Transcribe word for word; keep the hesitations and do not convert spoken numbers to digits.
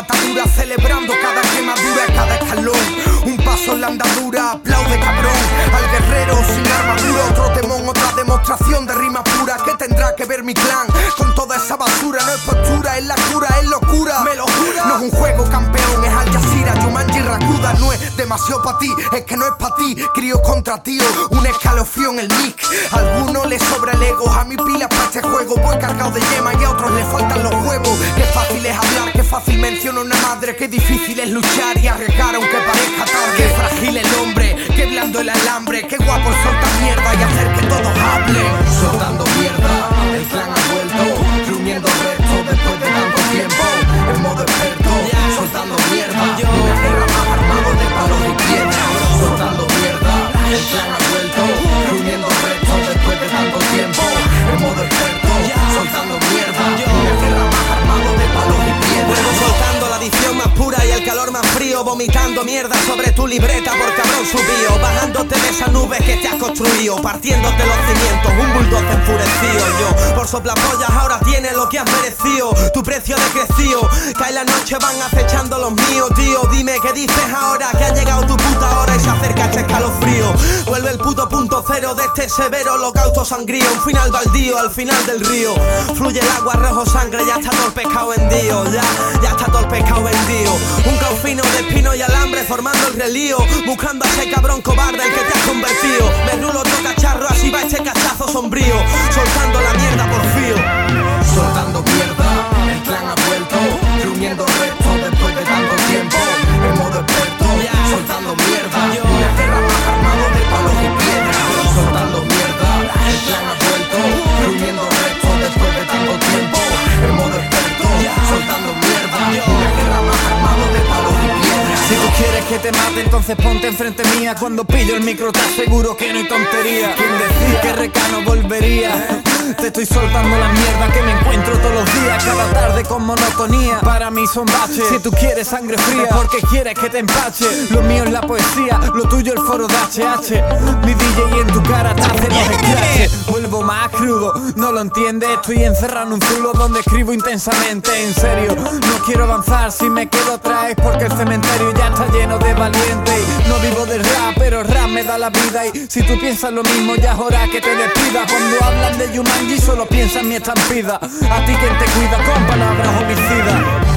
atadura, celebrando cada quemadura, cada escalón. Un paso en la andadura, aplaude cabrón al guerrero sin armadura. Otro temón, otra demostración de rima pura. ¿Qué tendrá que ver mi clan con toda esa basura? No es postura, es la cura, es locura. Me lo jura. No es un juego, campeón, es Al Jazeera, Jumanji, Rakuda. No es demasiado pa' ti, es que no es pa' ti. Crío contra tío, un escalofrío en el mic. A alguno le sobra el ego, a mi pila pa' este juego. Voy cargado de yema y a otros le faltan los huevos. Qué fácil es hablar, qué fácil menciona una madre. Qué difícil es luchar y arriesgar aunque parezca tarde. Qué frágil el hombre, qué blando el alambre. Qué guapo el soltar mierda y hacer que todos hablen. Soltando mierda, el clan ha vuelto, reuniendo restos después de tanto tiempo. En modo experto, soltando mierda, una guerra más armado de palos y piedras. Soltando mierda, el clan ha vuelto, reuniendo restos después de tanto tiempo. En modo experto, soltando mierda, una guerra más armado de palos y piedras. Vuelvo soltando la adicción más pura y el calor más frío, vomitando mierda sobre tu libreta por cabrón subido, bajándote de esas nubes que te has construido, partiéndote los cimientos, un bulldozer enfurecido. Yo, por soplapollas ahora tienes lo que has merecido, tu precio decrecido, cae la noche van acechando los míos, tío. Dime qué dices ahora que ha llegado tu puta hora y se acerca este escalofrío. Vuelve el puto punto cero de este severo holocausto sangrío, un final baldío al final del río. Fluye el agua rojo sangre, ya está todo el pescado vendido, ya, ya está todo el pescado vendido. Un caos fino de espino y alambre formando el relío, buscando a ese cabrón cobarde el que te has convertido. Me rulo otro cacharro, así va este cachazo sombrío, soltando la mierda por fío. Soltando mierda, el clan ha vuelto, reuniendo restos después de tanto tiempo. En modo experto, soltando mierda, una guerra más armado de palos y piedras. Soltando mierda, el clan ha vuelto, reuniendo restos después de tanto tiempo. En modo experto, soltando mierda, una guerra más armado de palos y piedras. Si tú quieres que te mate, entonces ponte enfrente mía. Cuando pillo el micro te aseguro que no hay tontería. ¿Quién decía que Recano volvería? Te estoy soltando la mierda que me encuentro todos los días, cada tarde con monotonía. Para mí son baches. Si tú quieres sangre fría, porque quieres que te empache. Lo mío es la poesía, lo tuyo el foro de H H. Mi D J y en tu cara te hace los scratches. Vuelvo más crudo, no lo entiendes. Estoy encerrado en un zulo donde escribo intensamente. En serio, no quiero avanzar si me quedo atrás, porque el cementerio ya está lleno de valientes. No vivo del rap, pero rap me da la vida. Y si tú piensas lo mismo, ya es hora que te despidas. Cuando hablan de Jumanji solo piensa en mi estampida. A ti quien te cuida con palabras homicidas.